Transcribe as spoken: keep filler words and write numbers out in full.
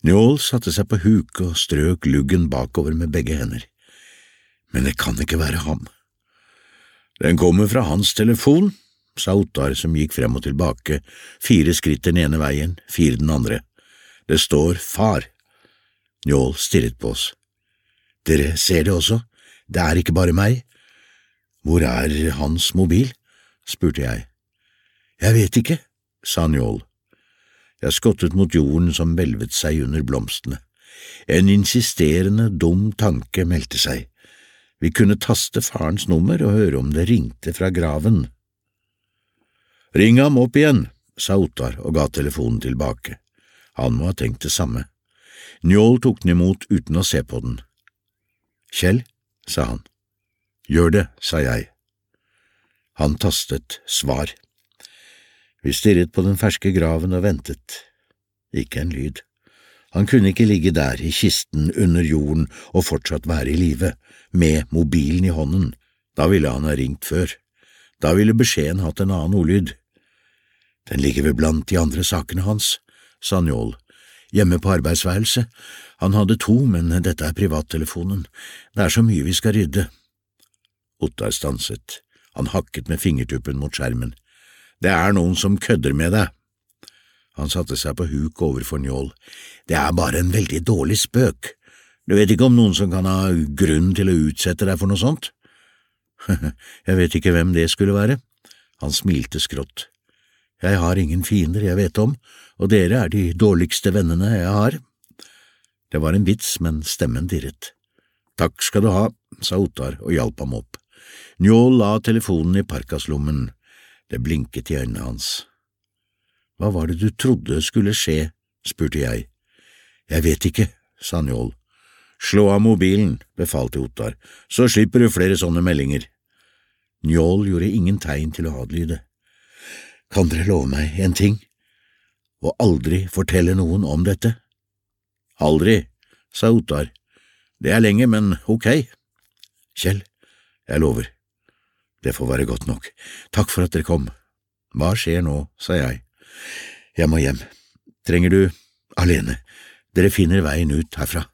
Njål satte seg på huk og strøk luggen bakover med begge hender. Men det kan ikke være ham. Den kommer fra hans telefon, sa Ottar som gikk frem og tilbake, fire skritt den ene veien, fire den andre. Det står far. Njål stirret på oss. Dere ser det også, det er ikke bare meg. Hvor er hans mobil? Spurte jeg. Jeg vet ikke, sa Njål. Jeg skottet mot jorden som velvet seg under blomstene. En insisterende, dum tanke meldte seg. Vi kunne taste farens nummer og høre om det ringte fra graven. Ring ham opp igjen, sa Ottar og ga telefonen tilbake. Han må ha tenkt det samme. Njål tok den imot uten å se på den. Kjell, sa han. Gjør det, sa jeg. Han tastet svar. Vi stirret på den ferske graven og ventet. Ikke en lyd. Han kunne ikke ligge der i kisten under jorden og fortsatt være i live, med mobilen i hånden. Da ville han ha ringt før. Da ville beskjeden hatt en annen ordlyd. Den ligger vel blant de andre sakene hans, sa Njål. Hjemme på arbeidsværelse. Han hadde to, men dette er privattelefonen. Det er så mye vi skal rydde. Ottar stanset. Han hakket med fingertuppen mot skjermen. Det er noen som kødder med deg. Han satte seg på huk overfor Njål. Det er bare en veldig dårlig spøk. Du vet ikke om noen som kan ha grunn til å utsette deg for noe sånt? Jeg vet ikke hvem det skulle være. Han smilte skrått. Jeg har ingen fiender jeg vet om, og dere er de dårligste vennene jeg har. Det var en vits, men stemmen dirret. Takk skal du ha, sa Ottar og hjalp ham opp. Njål la telefonen i parkaslommen. Det blinket i øynene hans. Hva var det du trodde skulle skje, spurte jeg. Jeg vet ikke, sa Njål. Slå av mobilen, befalte Ottar, så slipper du flere sånne meldinger. Njål gjorde ingen tegn til å adlyde. Kan dere love meg en ting? Og aldri fortelle noen om dette? Aldri, sa Ottar. Det er lenge, men ok. Kjell, jeg lover. Det får være godt nok. Takk for at dere kom. Hva skjer nå, sa jeg. Jeg må hjem. Trenger du alene? Dere finner veien ut herfra.